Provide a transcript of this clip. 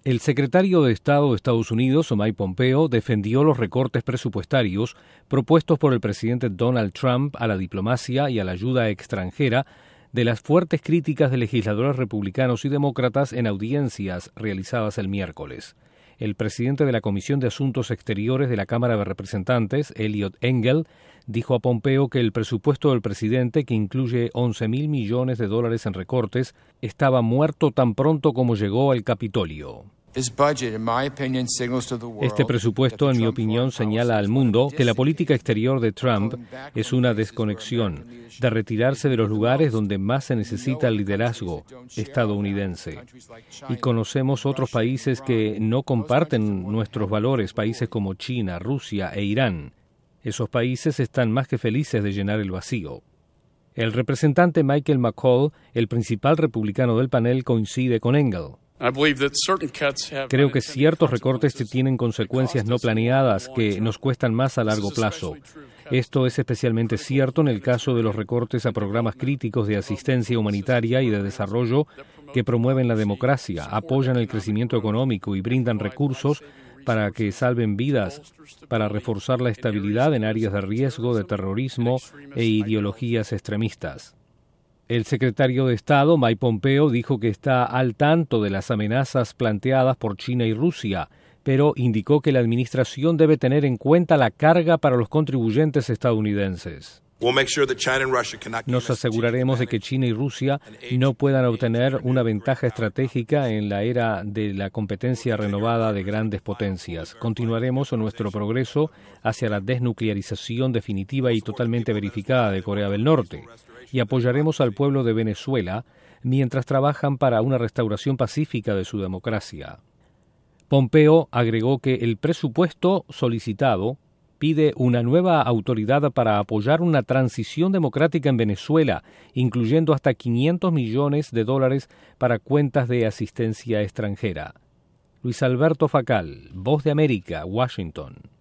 El secretario de Estado de Estados Unidos, Mike Pompeo, defendió los recortes presupuestarios propuestos por el presidente Donald Trump a la diplomacia y a la ayuda extranjera de las fuertes críticas de legisladores republicanos y demócratas en audiencias realizadas el miércoles. El presidente de la Comisión de Asuntos Exteriores de la Cámara de Representantes, Eliot Engel, dijo a Pompeo que el presupuesto del presidente, que incluye $11,000 millones en recortes, estaba muerto tan pronto como llegó al Capitolio. Este presupuesto, en mi opinión, señala al mundo que la política exterior de Trump es una desconexión, de retirarse de los lugares donde más se necesita el liderazgo estadounidense. Y conocemos otros países que no comparten nuestros valores, países como China, Rusia e Irán. Esos países están más que felices de llenar el vacío. El representante Michael McCaul, el principal republicano del panel, coincide con Engel. Creo que ciertos recortes tienen consecuencias no planeadas que nos cuestan más a largo plazo. Esto es especialmente cierto en el caso de los recortes a programas críticos de asistencia humanitaria y de desarrollo que promueven la democracia, apoyan el crecimiento económico y brindan recursos para que salven vidas, para reforzar la estabilidad en áreas de riesgo de terrorismo e ideologías extremistas. El secretario de Estado, Mike Pompeo, dijo que está al tanto de las amenazas planteadas por China y Rusia, pero indicó que la administración debe tener en cuenta la carga para los contribuyentes estadounidenses. Nos aseguraremos de que China y Rusia no puedan obtener una ventaja estratégica en la era de la competencia renovada de grandes potencias. Continuaremos nuestro progreso hacia la desnuclearización definitiva y totalmente verificada de Corea del Norte y apoyaremos al pueblo de Venezuela mientras trabajan para una restauración pacífica de su democracia. Pompeo agregó que el presupuesto solicitado pide una nueva autoridad para apoyar una transición democrática en Venezuela, incluyendo hasta $500 millones para cuentas de asistencia extranjera. Luis Alberto Facal, Voz de América, Washington.